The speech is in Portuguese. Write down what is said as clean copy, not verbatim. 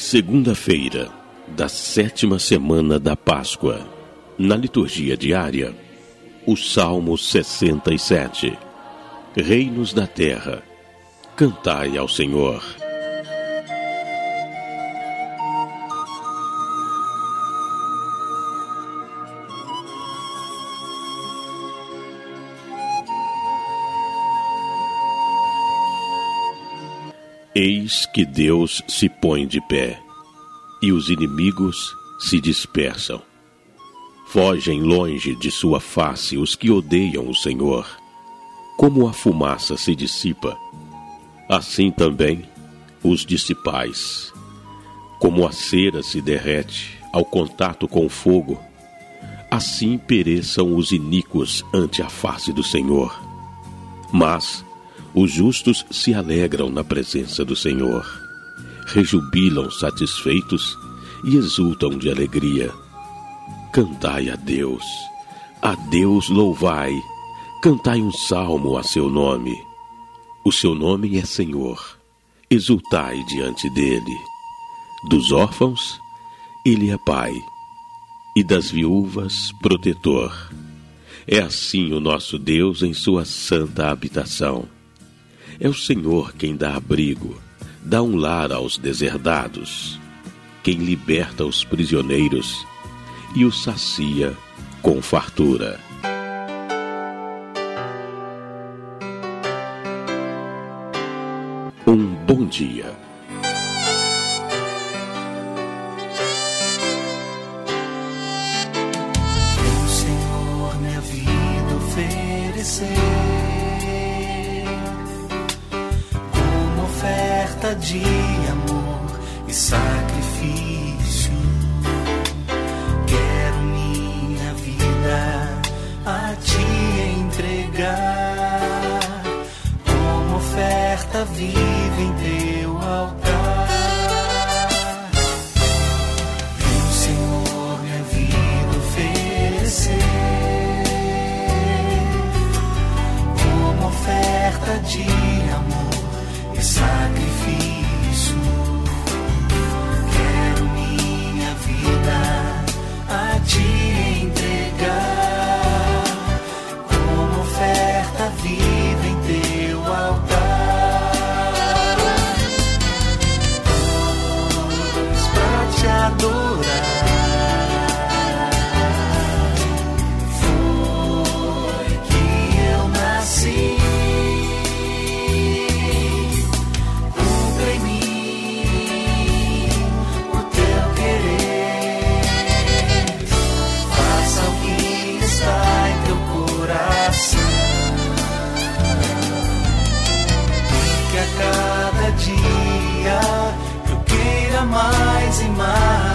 Segunda-feira da 7ª semana da Páscoa. Na liturgia diária, o Salmo 67. Reinos da terra, cantai ao Senhor. Eis que Deus se põe de pé, e os inimigos se dispersam. Fogem longe de sua face os que odeiam o Senhor. Como a fumaça se dissipa, assim também os dissipais. Como a cera se derrete ao contato com o fogo, assim pereçam os iníquos ante a face do Senhor. Mas os justos se alegram na presença do Senhor, rejubilam satisfeitos e exultam de alegria. Cantai a Deus louvai, cantai um salmo a seu nome. O seu nome é Senhor, exultai diante dele. Dos órfãos, ele é pai, e das viúvas, protetor. É assim o nosso Deus em sua santa habitação. É o Senhor quem dá abrigo, dá um lar aos deserdados, quem liberta os prisioneiros e os sacia com fartura. Um bom dia. O Senhor minha vida oferecer como oferta de amor e sacrifício. Quero minha vida a te entregar como oferta viva em teu altar. O Senhor minha vida oferecer como oferta de amor e sacrifício. Quero minha vida a te entregar como oferta viva em teu altar. Pois pra te adorar foi que eu nasci. Cumpra em mim o teu querer, faça o que está em teu coração, e que a cada dia eu queira mais e mais